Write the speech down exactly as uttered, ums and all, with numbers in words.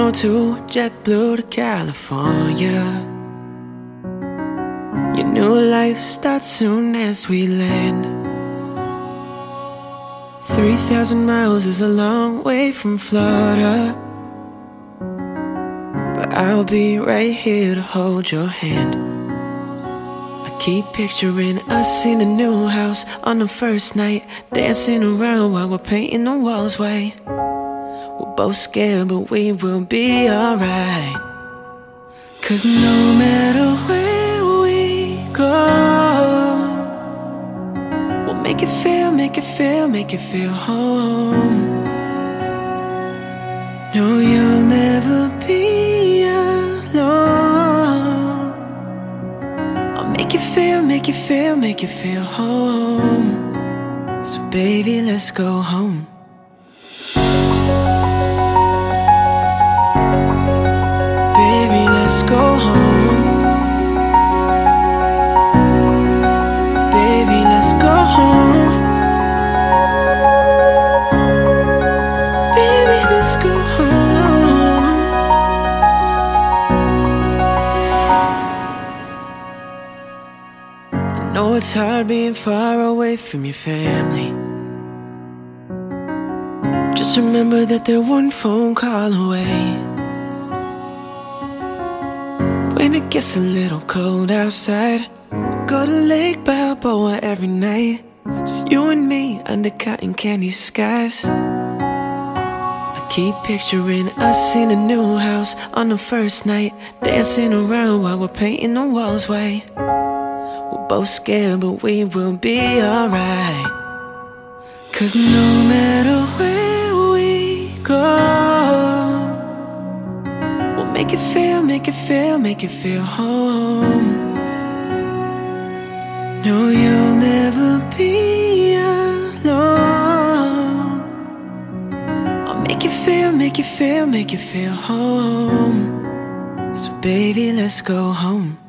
oh two, JetBlue to California. Your new life starts soon as we land. Three thousand miles is a long way from Florida, but I'll be right here to hold your hand. I keep picturing us in a new house on the first night, dancing around while we're painting the walls white. We're both scared, but we will be alright. Cause no matter where we go, we'll make it feel, make it feel, make it feel home. No, you'll never be alone. I'll make you feel, make you feel, make you feel home. So baby, let's go home. Baby, let's go home. Baby, let's go home. Baby, let's go home. I know it's hard being far away from your family. Just remember that they're one phone call away. When it gets a little cold outside, go to Lake Balboa every night. Just you and me under cotton candy skies. I keep picturing us in a new house on the first night, dancing around while we're painting the walls white. We're both scared, but we will be alright. Cause no matter where we go, make it feel, make it feel, make it feel home. No, you'll never be alone. I'll make you feel, make you feel, make you feel home. So baby, let's go home.